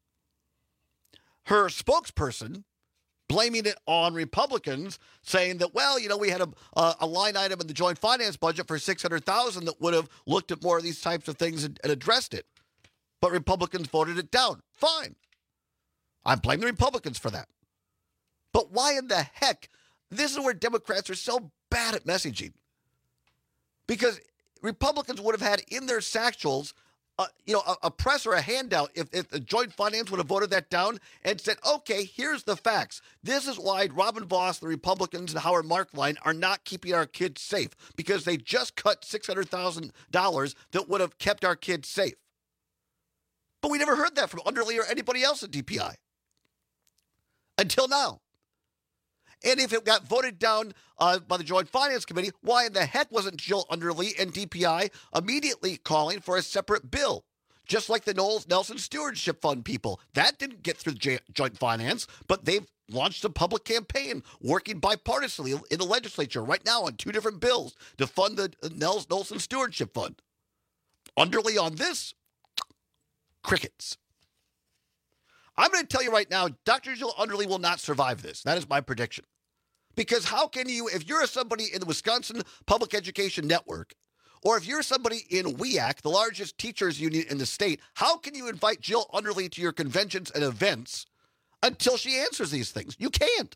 Her spokesperson blaming it on Republicans, saying that, well, you know, we had a line item in the joint finance budget for $600,000 that would have looked at more of these types of things and addressed it. But Republicans voted it down. Fine. I'm blaming the Republicans for that. But why in the heck? This is where Democrats are so bad at messaging. Because Republicans would have had in their satchels a press or a handout if the joint finance would have voted that down and said, okay, here's the facts. This is why Robin Vos, the Republicans, and Howard Markline are not keeping our kids safe, because they just cut $600,000 that would have kept our kids safe. But we never heard that from Underly or anybody else at DPI until now. And if it got voted down by the Joint Finance Committee, why in the heck wasn't Jill Underly and DPI immediately calling for a separate bill? Just like the Knowles Nelson Stewardship Fund people. That didn't get through Joint Finance, but they've launched a public campaign working bipartisanly in the legislature right now on 2 different bills to fund the Knowles Nelson Stewardship Fund. Underly on this, crickets. I'm going to tell you right now, Dr. Jill Underly will not survive this. That is my prediction. Because how can you, if you're somebody in the Wisconsin Public Education Network, or if you're somebody in WEAC, the largest teachers union in the state, how can you invite Jill Underly to your conventions and events until she answers these things? You can't.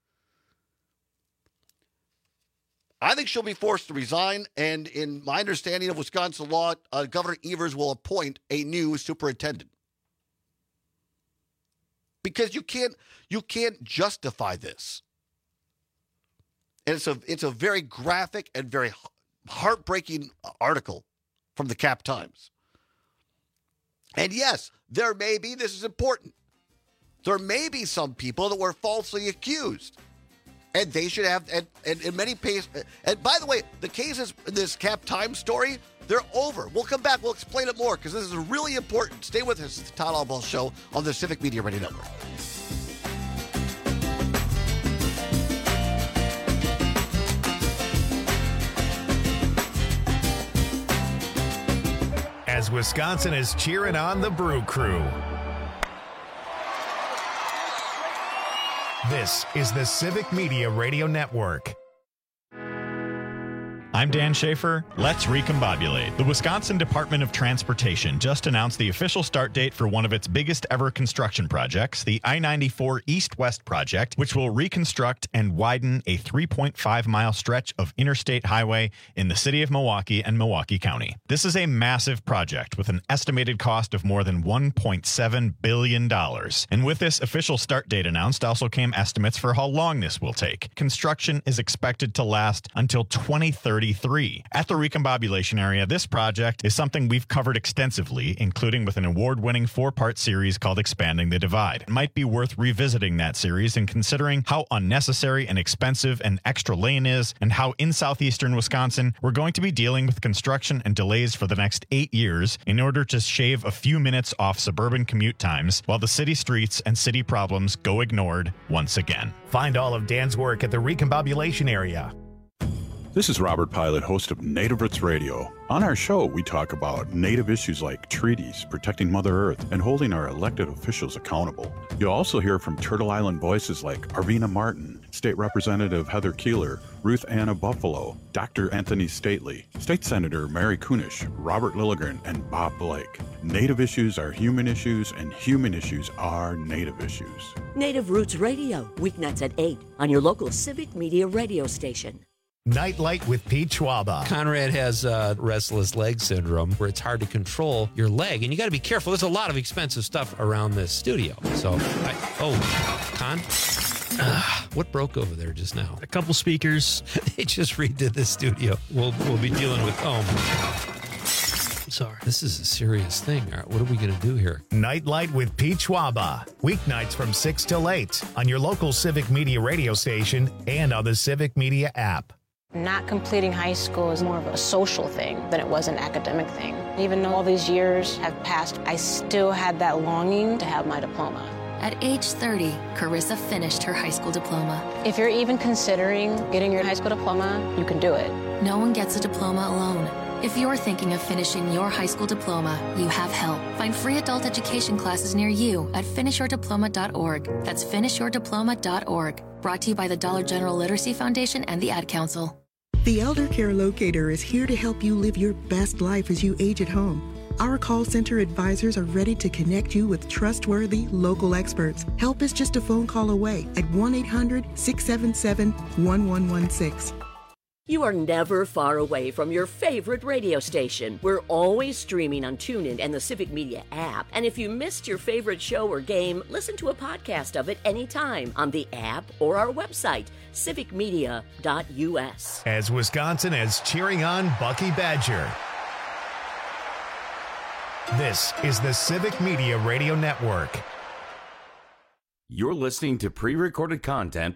I think she'll be forced to resign, and in my understanding of Wisconsin law, Governor Evers will appoint a new superintendent. Because you can't justify this. And it's a very graphic and very heartbreaking article from the Cap Times. And yes, there may be, this is important, there may be some people that were falsely accused. And they should have, and in many cases, and by the way, the cases in this Cap Times story, they're over. We'll come back. We'll explain it more because this is really important. Stay with us. It's the Todd Albaugh Show on the Civic Media Radio Network. As Wisconsin is cheering on the Brew Crew. This is the Civic Media Radio Network. I'm Dan Schaefer. Let's recombobulate. The Wisconsin Department of Transportation just announced the official start date for one of its biggest ever construction projects, the I-94 East-West project, which will reconstruct and widen a 3.5-mile stretch of interstate highway in the city of Milwaukee and Milwaukee County. This is a massive project with an estimated cost of more than $1.7 billion. And with this official start date announced also came estimates for how long this will take. Construction is expected to last until 2033. At the recombobulation area, this project is something we've covered extensively, including with an award-winning 4-part series called Expanding the Divide. It might be worth revisiting that series and considering how unnecessary and expensive an extra lane is, and how in southeastern Wisconsin we're going to be dealing with construction and delays for the next 8 years in order to shave a few minutes off suburban commute times while the city streets and city problems go ignored once again. Find all of Dan's work at the recombobulation area. This is Robert Pilot, host of Native Roots Radio. On our show, we talk about Native issues like treaties, protecting Mother Earth, and holding our elected officials accountable. You'll also hear from Turtle Island voices like Arvina Martin, State Representative Heather Keeler, Ruth Anna Buffalo, Dr. Anthony Stately, State Senator Mary Kunish, Robert Lilligren, and Bob Blake. Native issues are human issues, and human issues are Native issues. Native Roots Radio, weeknights at 8 on your local Civic Media radio station. Nightlight with Pete Schwaba. Conrad has restless leg syndrome where it's hard to control your leg, and you got to be careful. There's a lot of expensive stuff around this studio. So, Con? What broke over there just now? A couple speakers. They just redid the studio. We'll be dealing with Sorry. This is a serious thing. All right, what are we going to do here? Nightlight with Pete Schwaba. Weeknights from 6 till 8 on your local Civic Media radio station and on the Civic Media app. Not completing high school is more of a social thing than it was an academic thing. Even though all these years have passed, I still had that longing to have my diploma. At age 30, Carissa finished her high school diploma. If you're even considering getting your high school diploma, you can do it. No one gets a diploma alone. If you're thinking of finishing your high school diploma, you have help. Find free adult education classes near you at finishyourdiploma.org. That's finishyourdiploma.org. Brought to you by the Dollar General Literacy Foundation and the Ad Council. The Elder Care Locator is here to help you live your best life as you age at home. Our call center advisors are ready to connect you with trustworthy local experts. Help is just a phone call away at 1-800-677-1116. You are never far away from your favorite radio station. We're always streaming on TuneIn and the Civic Media app. And if you missed your favorite show or game, listen to a podcast of it anytime on the app or our website, civicmedia.us. As Wisconsin is cheering on Bucky Badger. This is the Civic Media Radio Network. You're listening to pre-recorded content.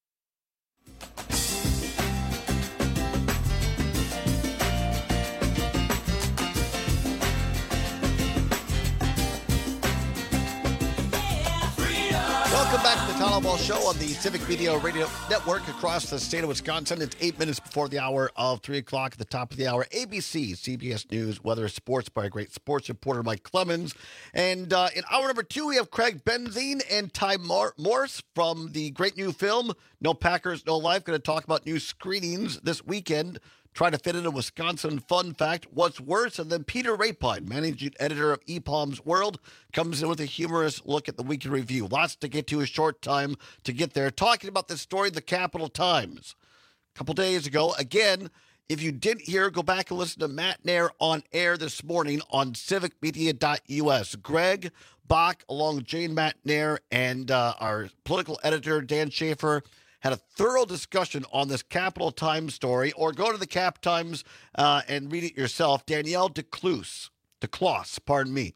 Welcome back to the Tyler Ball Show on the Civic Media Radio Network across the state of Wisconsin. It's 8 minutes before the hour of 3 o'clock. At the top of the hour, ABC, CBS News, weather, sports by a great sports reporter, Mike Clemens. And in hour number 2, we have Craig Benzine and Ty Morse from the great new film, No Packers, No Life. Going to talk about new screenings this weekend. Try to fit in a Wisconsin fun fact, what's worse, and then Peter Rapine, managing editor of EPOM's World, comes in with a humorous look at the weekend review. Lots to get to, a short time to get there. Talking about this story, the Capital Times. A couple days ago, again, if you didn't hear, go back and listen to Matt Nair on air this morning on civicmedia.us. Greg Bach, along with Jane Matt Nair and our political editor, Dan Schaefer, had a thorough discussion on this Capital Times story, or go to the Cap Times and read it yourself. Danielle DeCloos, pardon me.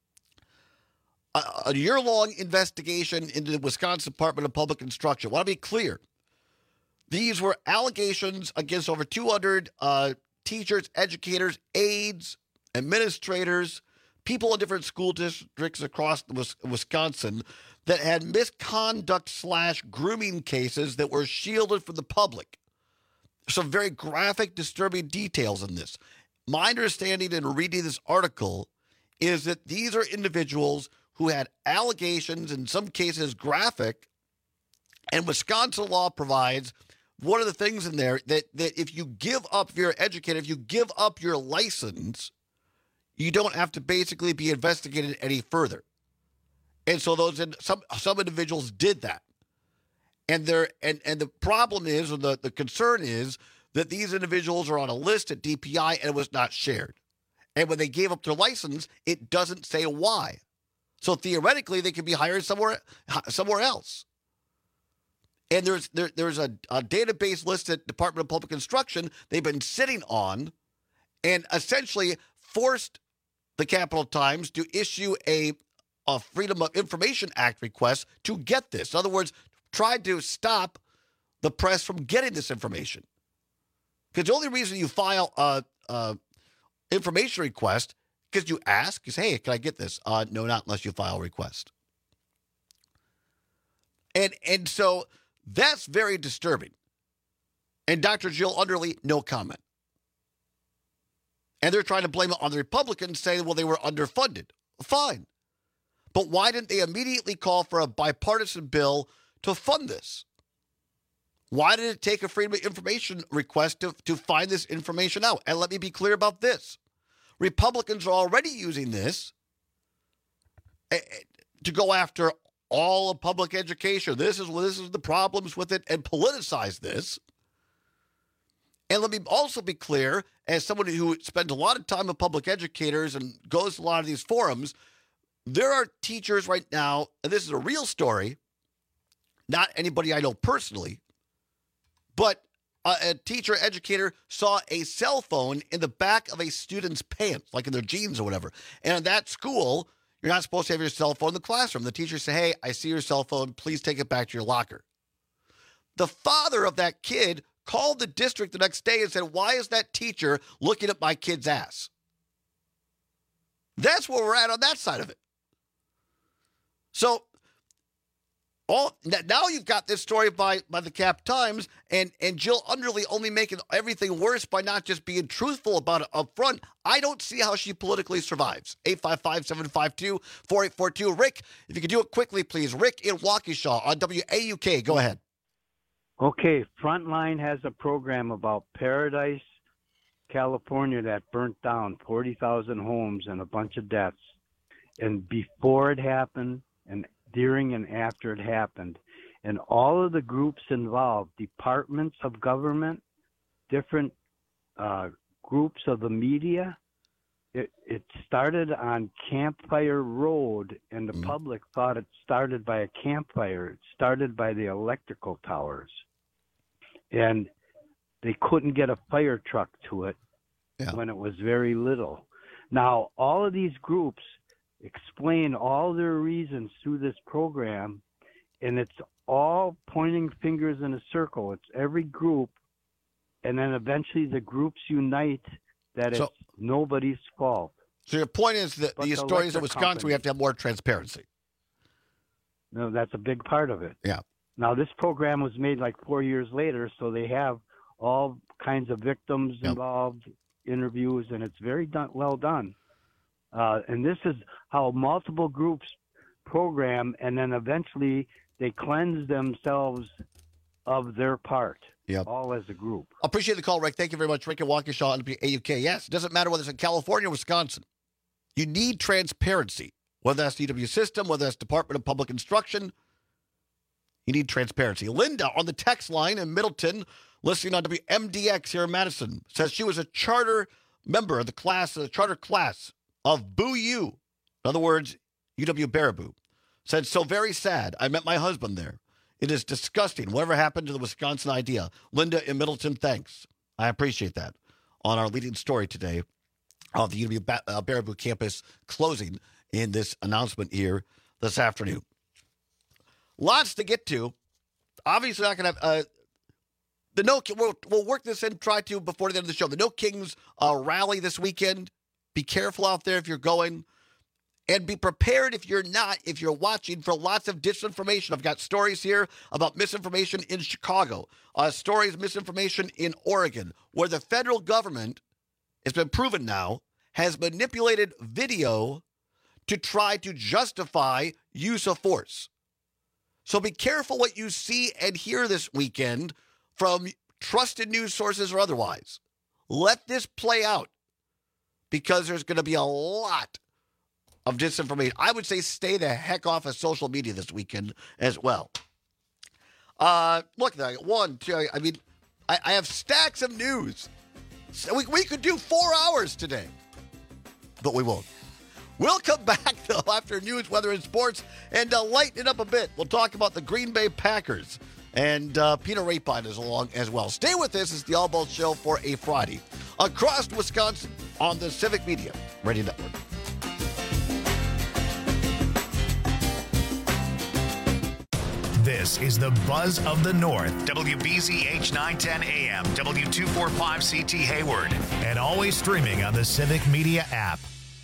A year-long investigation into the Wisconsin Department of Public Instruction. I want to be clear. These were allegations against over 200 teachers, educators, aides, administrators, people in different school districts across Wisconsin that had misconduct/grooming cases that were shielded from the public. Some very graphic, disturbing details in this. My understanding in reading this article is that these are individuals who had allegations, in some cases graphic, and Wisconsin law provides one of the things in there that if you give up, if you're an educator, if you give up your license, you don't have to basically be investigated any further. And so some individuals did that. And the problem is, or the concern is, that these individuals are on a list at DPI and it was not shared. And when they gave up their license, it doesn't say why. So theoretically, they could be hired somewhere else. And there's a database list at Department of Public Instruction they've been sitting on, and essentially forced the Capital Times to issue a Freedom of Information Act request to get this. In other words, tried to stop the press from getting this information. Because the only reason you file a information request, because you ask, is, hey, can I get this? No, not unless you file a request. And so that's very disturbing. And Dr. Jill Underly, no comment. And they're trying to blame it on the Republicans, saying, well, they were underfunded. Fine. But why didn't they immediately call for a bipartisan bill to fund this? Why did it take a Freedom of Information request to find this information out? And let me be clear about this. Republicans are already using this to go after all of public education. This is the problems with it, and politicize this. And let me also be clear, as someone who spends a lot of time with public educators and goes to a lot of these forums, there are teachers right now, and this is a real story, not anybody I know personally, but a teacher, educator saw a cell phone in the back of a student's pants, like in their jeans or whatever. And in that school, you're not supposed to have your cell phone in the classroom. The teacher said, hey, I see your cell phone. Please take it back to your locker. The father of that kid called the district the next day and said, why is that teacher looking at my kid's ass? That's where we're at on that side of it. So now you've got this story by the Cap Times, and Jill Underly only making everything worse by not just being truthful about it up front. I don't see how she politically survives. 855-752-4842. Rick, if you could do it quickly, please. Rick in Waukesha on WAUK. Go ahead. Okay, Frontline has a program about Paradise, California that burnt down 40,000 homes and a bunch of deaths. And before it happened, and during and after it happened, and all of the groups involved, departments of government, different groups of the media, it started on Campfire Road, and the public thought it started by a campfire. It started by the electrical towers. And they couldn't get a fire truck to it when it was very little. Now, all of these groups explain all their reasons through this program, and it's all pointing fingers in a circle. It's every group, and then eventually the groups unite that it's nobody's fault. So your point is that these stories in Wisconsin, we have to have more transparency. No, that's a big part of it. Yeah. Now, this program was made like 4 years later, so they have all kinds of victims involved, interviews, and it's very well done. And this is how multiple groups program, and then eventually they cleanse themselves of their part, all as a group. Appreciate the call, Rick. Thank you very much. Rick and Waukesha on AUK. Yes, it doesn't matter whether it's in California or Wisconsin. You need transparency, whether that's DW System, whether that's Department of Public Instruction. You need transparency. Linda on the text line in Middleton, listening on WMDX here in Madison, says she was a charter member of the charter class of Boo U. In other words, UW-Baraboo. Said, so very sad. I met my husband there. It is disgusting. Whatever happened to the Wisconsin idea? Linda in Middleton, thanks. I appreciate that. On our leading story today of the UW-Baraboo campus closing in this announcement here this afternoon. Lots to get to. Obviously, not going to have we'll work this in, try to, before the end of the show. The No Kings rally this weekend. Be careful out there if you're going. And be prepared if you're not, if you're watching, for lots of disinformation. I've got stories here about misinformation in Chicago. Stories, misinformation in Oregon, where the federal government, it's been proven now, has manipulated video to try to justify use of force. So be careful what you see and hear this weekend from trusted news sources or otherwise. Let this play out because there's going to be a lot of disinformation. I would say stay the heck off of social media this weekend as well. Look, one, two, I have stacks of news. So we could do 4 hours today, but we won't. We'll come back, though, after news, weather, and sports, and lighten it up a bit. We'll talk about the Green Bay Packers, and Peter Rapine is along as well. Stay with us. It's the All Balls Show for a Friday across Wisconsin on the Civic Media Radio Network. This is the Buzz of the North, WBZH 910 AM, W245CT Hayward, and always streaming on the Civic Media app.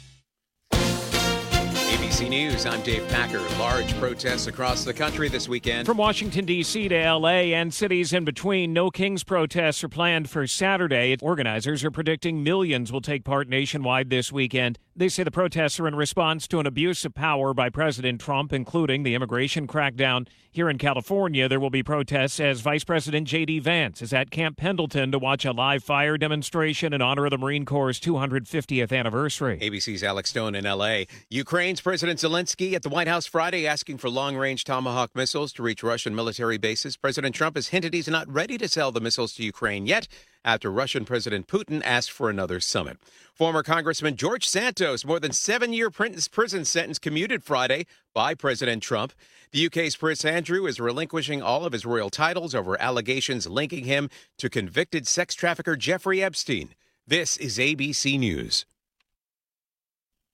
ABC News, I'm Dave Packer. Large protests across the country this weekend. From Washington, D.C. to L.A. and cities in between, No Kings protests are planned for Saturday. Organizers are predicting millions will take part nationwide this weekend. They say the protests are in response to an abuse of power by President Trump, including the immigration crackdown. Here in California, there will be protests as Vice President J.D. Vance is at Camp Pendleton to watch a live fire demonstration in honor of the Marine Corps' 250th anniversary. ABC's Alex Stone in L.A. Ukraine's President Zelensky at the White House Friday asking for long-range Tomahawk missiles to reach Russian military bases. President Trump has hinted he's not ready to sell the missiles to Ukraine yet, after Russian President Putin asked for another summit. Former Congressman George Santos, more than 7-year prison sentence commuted Friday by President Trump. The UK's Prince Andrew is relinquishing all of his royal titles over allegations linking him to convicted sex trafficker Jeffrey Epstein. This is ABC News.